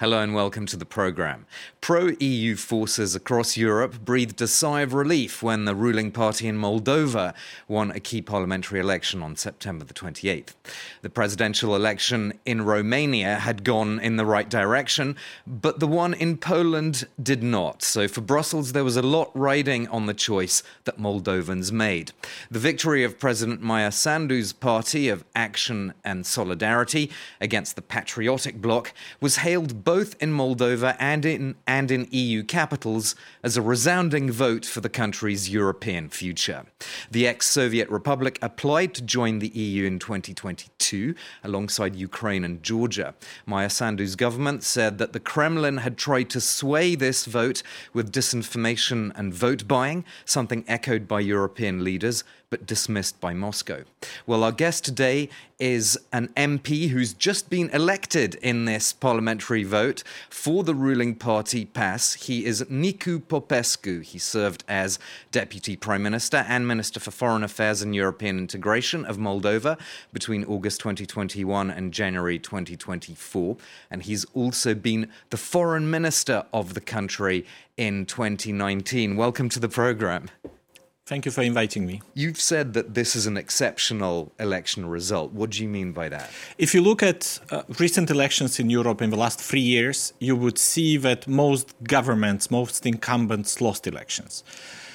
Hello and welcome to the programme. Pro-EU forces across Europe breathed a sigh of relief when the ruling party in Moldova won a key parliamentary election on September the 28th. The presidential election in Romania had gone in the right direction, but the one in Poland did not. So for Brussels, there was a lot riding on the choice that Moldovans made. The victory of President Maia Sandu's party of Action and Solidarity against the Patriotic Bloc was hailed both in Moldova and in EU capitals as a resounding vote for the country's European future. The ex-Soviet republic applied to join the EU in 2022 alongside Ukraine and Georgia. Maia Sandu's government said that the Kremlin had tried to sway this vote with disinformation and vote buying, something echoed by European leaders but dismissed by Moscow. Well, our guest today is an MP who's just been elected in this parliamentary vote for the ruling party PAS. He is Nicu Popescu. He served as Deputy Prime Minister and Minister for Foreign Affairs and European Integration of Moldova between August 2021 and January 2024. And he's also been the Foreign Minister of the country in 2019. Welcome to the programme. Thank you for inviting me. You've said that this is an exceptional election result. What do you mean by that? If you look at recent elections in Europe in the last 3 years, you would see that most governments, most incumbents lost elections.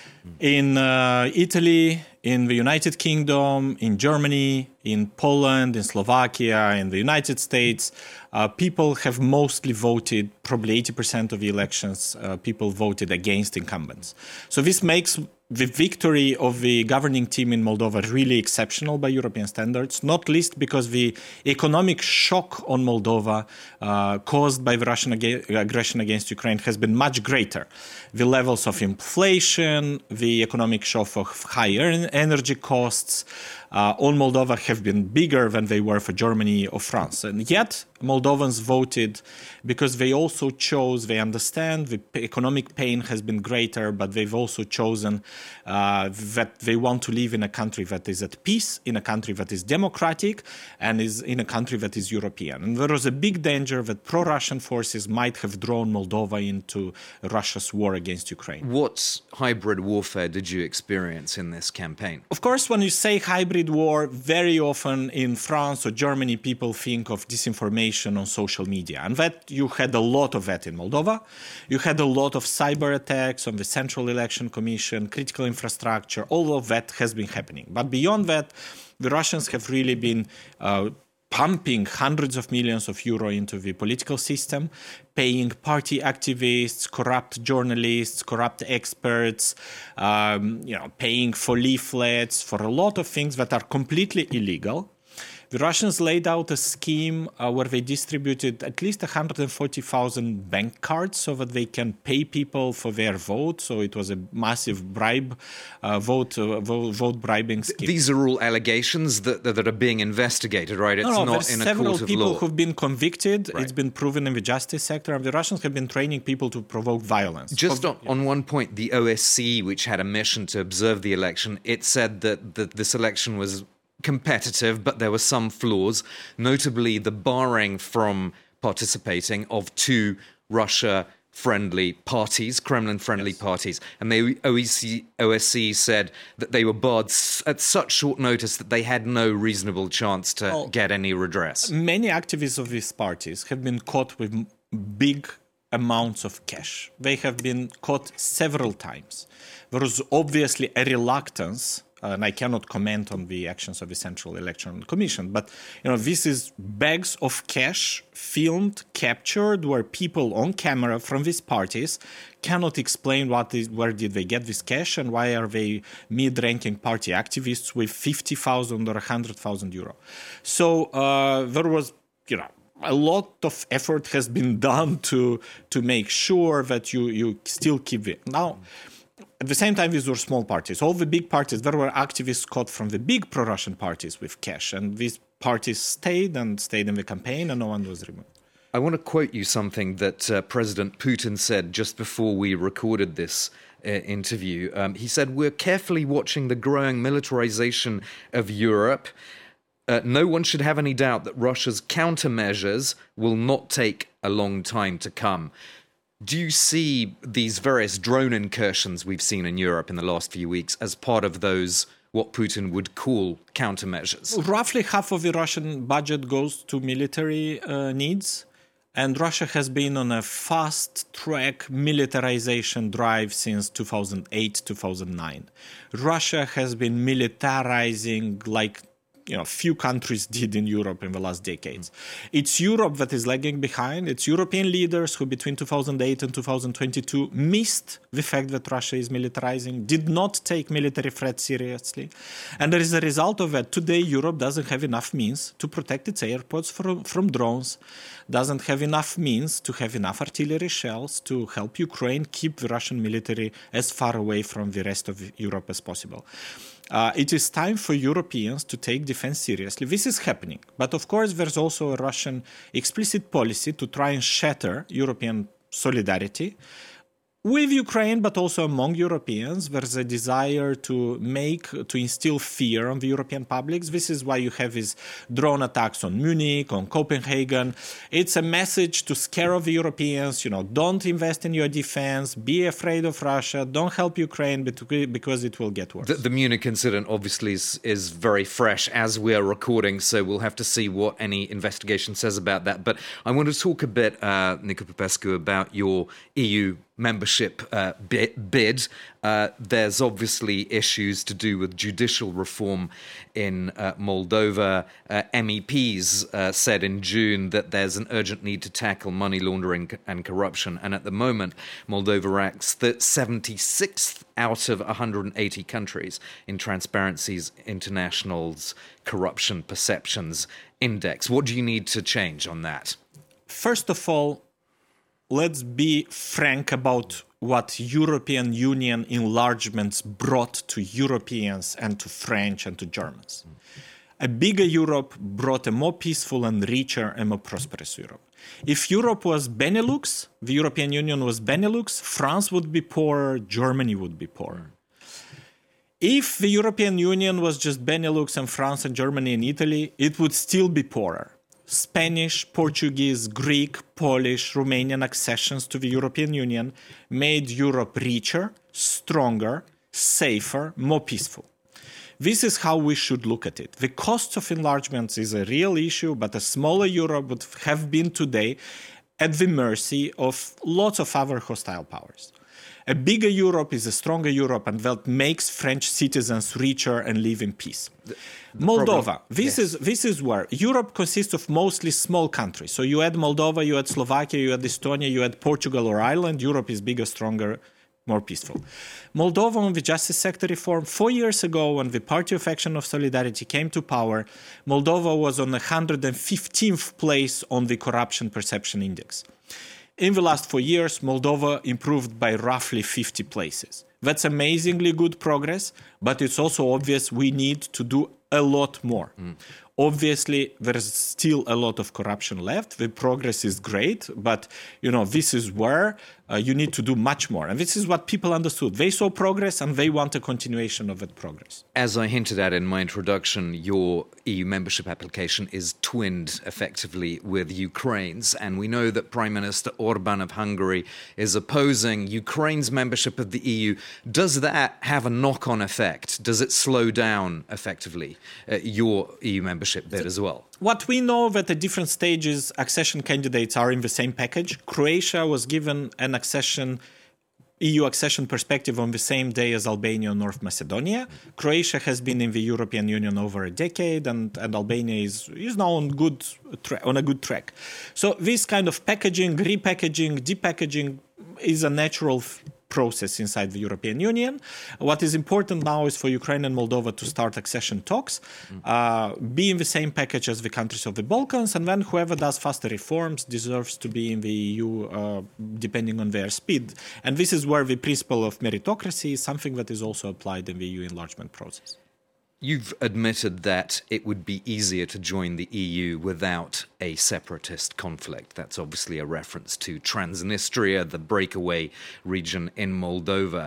In Italy, in the United Kingdom, in Germany, in Poland, in Slovakia, in the United States, people have mostly voted, probably 80% of the elections, people voted against incumbents. So this makes the victory of the governing team in Moldova really exceptional by European standards, not least because the economic shock on Moldova caused by the Russian aggression against Ukraine has been much greater. The levels of inflation, the economic shock of higher energy costs on Moldova have been bigger than they were for Germany or France. And yet, Moldovans voted because they also chose, they understand the economic pain has been greater, but they've also chosen that they want to live in a country that is at peace, in a country that is democratic, and is in a country that is European. And there was a big danger that pro-Russian forces might have drawn Moldova into Russia's war against Ukraine. What hybrid warfare did you experience in this campaign? Of course, when you say hybrid war, very often in France or Germany, people think of disinformation on social media. And that you had a lot of that in Moldova. You had a lot of cyber attacks on the Central Election Commission, critical infrastructure. All of that has been happening. But beyond that, the Russians have really been pumping hundreds of millions of euro into the political system, paying party activists, corrupt journalists, corrupt experts, paying for leaflets, for a lot of things that are completely illegal. The Russians laid out a scheme where they distributed at least 140,000 bank cards so that they can pay people for their vote. So it was a massive vote bribing scheme. These are all allegations that are being investigated, right? It's not in a court of law. Several people who've been convicted. Right. It's been proven in the justice sector. And the Russians have been training people to provoke violence. Just on one point, the OSCE, which had a mission to observe the election, it said that this election was competitive, but there were some flaws, notably the barring from participating of two Russia-friendly parties, Kremlin-friendly parties. And the OSCE said that they were barred at such short notice that they had no reasonable chance to get any redress. Many activists of these parties have been caught with big amounts of cash. They have been caught several times. There was obviously a reluctance, and I cannot comment on the actions of the Central Election Commission, but this is bags of cash filmed, captured, where people on camera from these parties cannot explain where did they get this cash and why are they mid-ranking party activists with 50,000 or 100,000 euro. So there was, a lot of effort has been done to make sure that you still keep it. Now, at the same time, these were small parties. All the big parties, there were activists caught from the big pro-Russian parties with cash. And these parties stayed in the campaign and no one was removed. I want to quote you something that President Putin said just before we recorded this interview. He said, "We're carefully watching the growing militarization of Europe. No one should have any doubt that Russia's countermeasures will not take a long time to come. Do you see these various drone incursions we've seen in Europe in the last few weeks as part of those, what Putin would call countermeasures? Roughly half of the Russian budget goes to military needs. And Russia has been on a fast-track militarization drive since 2008, 2009. Russia has been militarizing like few countries did in Europe in the last decades. It's Europe that is lagging behind. It's European leaders who between 2008 and 2022 missed the fact that Russia is militarizing, did not take military threats seriously. And as a result of that, today Europe doesn't have enough means to protect its airports from drones, doesn't have enough means to have enough artillery shells to help Ukraine keep the Russian military as far away from the rest of Europe as possible. It is time for Europeans to take defense seriously. This is happening. But of course, there's also a Russian explicit policy to try and shatter European solidarity with Ukraine, but also among Europeans. There's a desire to instill fear on the European publics. This is why you have these drone attacks on Munich, on Copenhagen. It's a message to scare off the Europeans, don't invest in your defense, be afraid of Russia, don't help Ukraine because it will get worse. The Munich incident obviously is very fresh as we are recording, so we'll have to see what any investigation says about that. But I want to talk a bit, Nicu Popescu, about your EU membership bid. There's obviously issues to do with judicial reform in Moldova. MEPs said in June that there's an urgent need to tackle money laundering and corruption. And at the moment, Moldova ranks the 76th out of 180 countries in Transparency International's Corruption Perceptions Index. What do you need to change on that? First of all, let's be frank about what European Union enlargements brought to Europeans and to French and to Germans. A bigger Europe brought a more peaceful and richer and more prosperous Europe. If Europe was Benelux, the European Union was Benelux, France would be poorer, Germany would be poorer. If the European Union was just Benelux and France and Germany and Italy, it would still be poorer. Spanish, Portuguese, Greek, Polish, Romanian accessions to the European Union made Europe richer, stronger, safer, more peaceful. This is how we should look at it. The cost of enlargement is a real issue, but a smaller Europe would have been today at the mercy of lots of other hostile powers. A bigger Europe is a stronger Europe, and that makes French citizens richer and live in peace. Moldova, this is where Europe consists of mostly small countries. So you add Moldova, you add Slovakia, you add Estonia, you add Portugal or Ireland. Europe is bigger, stronger, more peaceful. Moldova on the justice sector reform, 4 years ago when the Party of Action of Solidarity came to power, Moldova was on the 115th place on the Corruption Perception Index. In the last 4 years, Moldova improved by roughly 50 places. That's amazingly good progress, but it's also obvious we need to do a lot more. Obviously, there's still a lot of corruption left. The progress is great, but this is where you need to do much more. And this is what people understood. They saw progress and they want a continuation of that progress. As I hinted at in my introduction, your EU membership application is twinned effectively with Ukraine's. And we know that Prime Minister Orban of Hungary is opposing Ukraine's membership of the EU. Does that have a knock-on effect? Does it slow down effectively your EU membership bid as well? What we know that at different stages, accession candidates are in the same package. Croatia was given an EU accession perspective on the same day as Albania and North Macedonia. Croatia has been in the European Union over a decade, and Albania is now on a good track. So this kind of packaging, repackaging, depackaging is a natural process inside the European Union. What is important now is for Ukraine and Moldova to start accession talks, be in the same package as the countries of the Balkans, and then whoever does faster reforms deserves to be in the EU depending on their speed. And this is where the principle of meritocracy is something that is also applied in the EU enlargement process. You've admitted that it would be easier to join the EU without a separatist conflict. That's obviously a reference to Transnistria, the breakaway region in Moldova.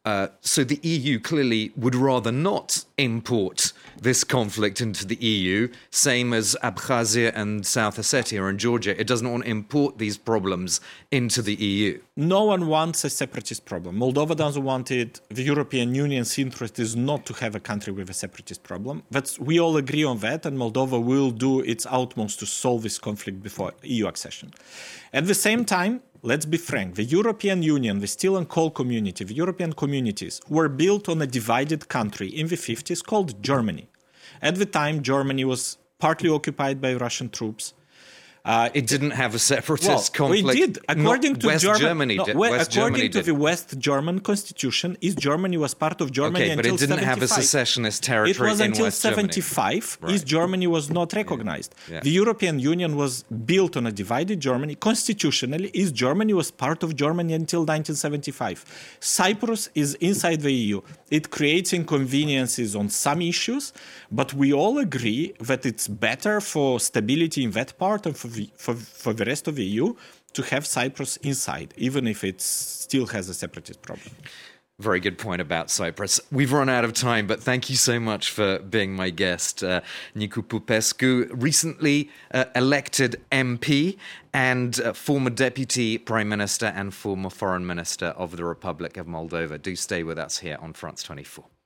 So the EU clearly would rather not import this conflict into the EU, same as Abkhazia and South Ossetia and Georgia. It doesn't want to import these problems into the EU. No one wants a separatist problem. Moldova doesn't want it. The European Union's interest is not to have a country with a separatist problem. But we all agree on that, and Moldova will do its utmost to solve this conflict before EU accession. At the same time, let's be frank, the European Union, the steel and coal community, the European communities were built on a divided country in the 50s called Germany. At the time, Germany was partly occupied by Russian troops. It didn't have a separatist conflict. It did. According to Germany, according to the West German constitution, East Germany was part of Germany until 75. But it didn't have a secessionist territory in West Germany. It was until 75. Right. East Germany was not recognized. Yeah. The European Union was built on a divided Germany. Constitutionally, East Germany was part of Germany until 1975. Cyprus is inside the EU. It creates inconveniences on some issues, but we all agree that it's better for stability in that part and for the rest of the EU to have Cyprus inside, even if it still has a separatist problem. Very good point about Cyprus. We've run out of time, but thank you so much for being my guest. Nicu Popescu, recently elected MP and former Deputy Prime Minister and former Foreign Minister of the Republic of Moldova. Do stay with us here on France 24.